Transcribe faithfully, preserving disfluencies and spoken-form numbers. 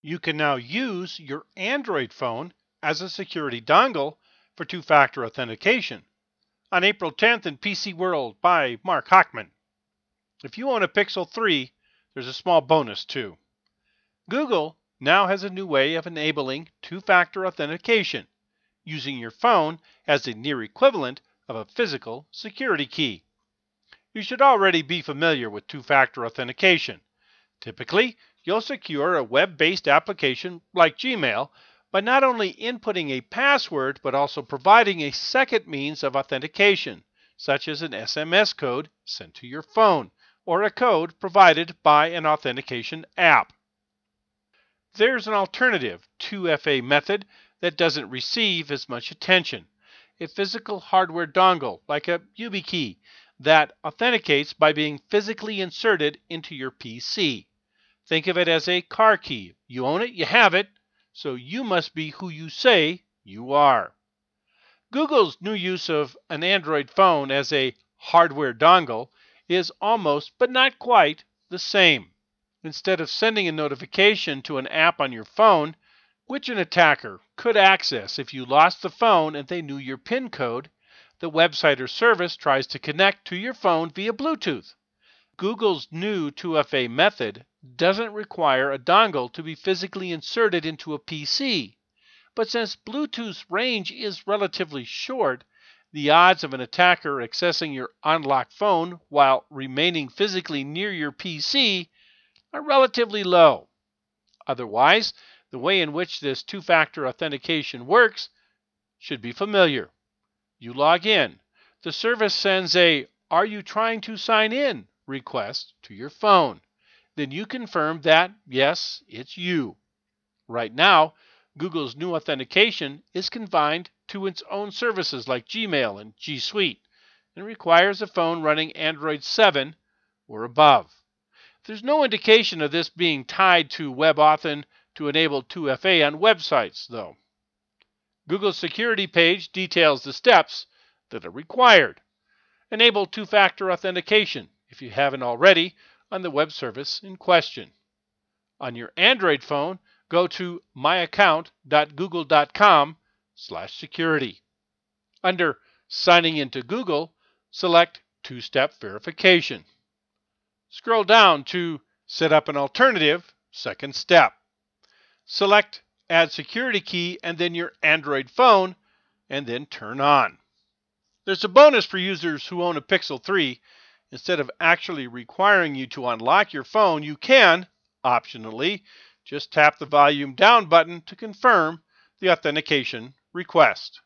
You can now use your Android phone as a security dongle for two-factor authentication. On April tenth in P C World by Mark Hochman. If you own a Pixel three, there's a small bonus too. Google now has a new way of enabling two-factor authentication, using your phone as a near equivalent of a physical security key. You should already be familiar with two-factor authentication. Typically, you'll secure a web-based application like Gmail by not only inputting a password but also providing a second means of authentication, such as an S M S code sent to your phone or a code provided by an authentication app. There's an alternative two F A method that doesn't receive as much attention, a physical hardware dongle like a YubiKey that authenticates by being physically inserted into your P C. Think of it as a car key. You own it, you have it, so you must be who you say you are. Google's new use of an Android phone as a hardware dongle is almost, but not quite, the same. Instead of sending a notification to an app on your phone, which an attacker could access if you lost the phone and they knew your PIN code, the website or service tries to connect to your phone via Bluetooth. Google's new two F A method doesn't require a dongle to be physically inserted into a P C, but since Bluetooth's range is relatively short, the odds of an attacker accessing your unlocked phone while remaining physically near your P C are relatively low. Otherwise, the way in which this two-factor authentication works should be familiar. You log in. The service sends a "Are you trying to sign in?" request to your phone. Then you confirm that, yes, it's you. Right now, Google's new authentication is confined to its own services like Gmail and G Suite and requires a phone running Android seven or above. There's no indication of this being tied to WebAuthn to enable two F A on websites, though. Google's security page details the steps that are required. Enable two-factor authentication, if you haven't already, on the web service in question. On your Android phone, go to myaccount.google.com slash security. Under Signing into Google, select Two-Step Verification. Scroll down to Set up an alternative, second step. Select Add Security Key and then your Android phone, and then turn on. There's a bonus for users who own a Pixel three. Instead of actually requiring you to unlock your phone, you can, optionally, just tap the volume down button to confirm the authentication request.